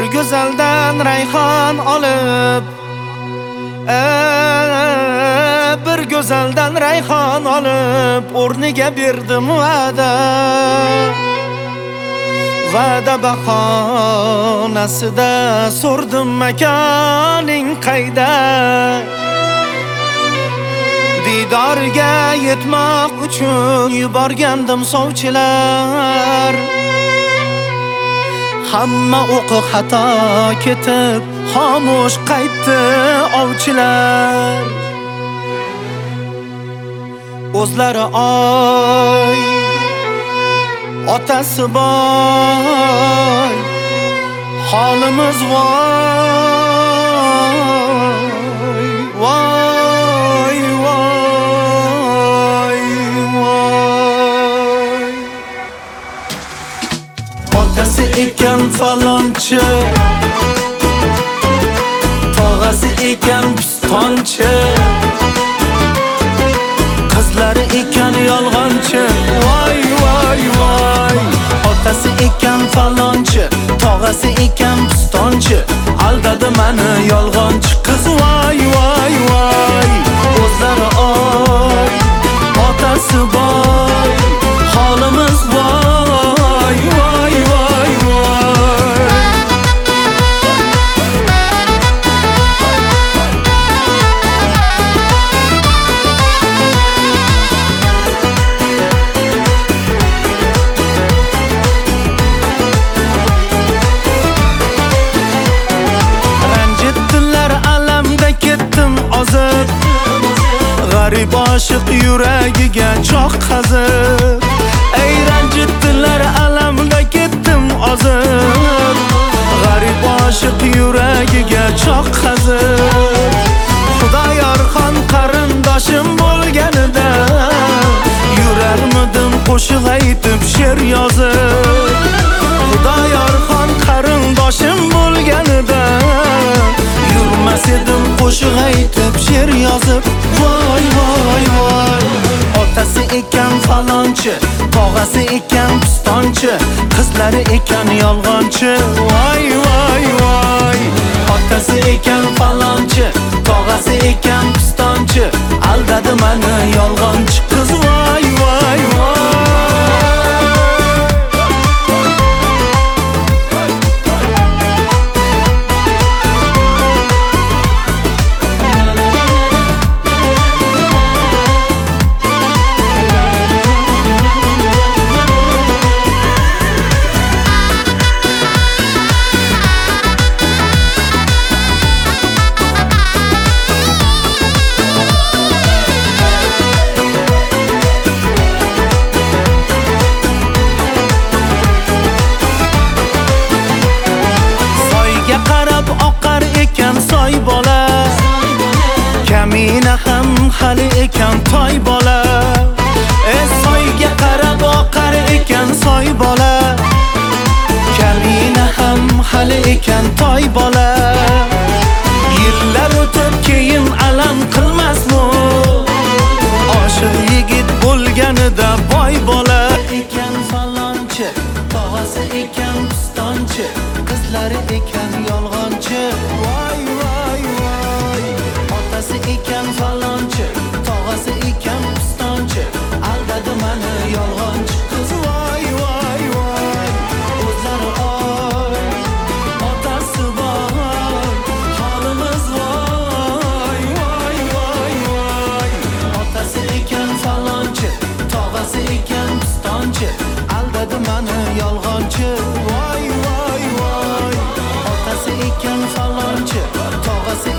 go'zaldan rayhon olib, bir go'zaldan rayhon olib, o'rniga berdim va'da bahonasida so'rdim makoning qayda. Didorga yetmoq uchun yuborgandim sovchilar, hamma o'qi xato ketib xomush qaytdi ovchilar. O'zlari oy, otasi boy, holimiz voy, voy, voy, voy. Otasi ekan falonchi, tog'asi ekan pistonchi, qizlari ekan yolg'onchi, voy voy voy. Otasi ekan falonchi, tog'asi ekan pistonchi, aldadi mani yolg'onchi qiz, voy voy voy. O'zlari oy, otasi boy, holimiz voy voy voy voy. G'arib oshiq yuragiga choq qazib, ey ranjitdilar alamda ketdim ozib. G'arib oshiq yuragiga choq qazib, Xudoyorxon qarindoshim bo'lganida yurarmidim qo'shiq aytib she'r yozib. Xudoyorxon qarindoshim bo'lganida yurmas edim qo'shiq aytib she'r yozib. Voy voy voy. Otasi ekan falonchi, tog'asi ekan pistonchi, qizlari ekan yolg'onchi, voy voy voy. Otasi ekan falonchi, tog'asi ekan pistonchi, aldadi mani yolg'onchi qiz, voy voy voy. Soy bola, kamina ham hali ekan toy bola. Soyga qarab oqar ekan soy bola, kamina ham hali ekan toy bola. Yillar o'tib keyin alam qilmasmi, oshiq yigit bo'lganida boy bola. Ekan falonchi, tog'asi ekan pistonchi, qizlari ekan yolg'onchi, voy voy voy. Otasi ekan falonchi, tog'asi ekan pistonchi, aldadi mani yolg'onchi qiz, voy voy voy. O'zlari oy, otasi boy, holimiz voy voy voy voy. Otasi ekan falonchi, tog'asi ekan pistonchi, aldadi mani yolg'onchi, voy voy voy. Otasi ekan falonchi, tog'asi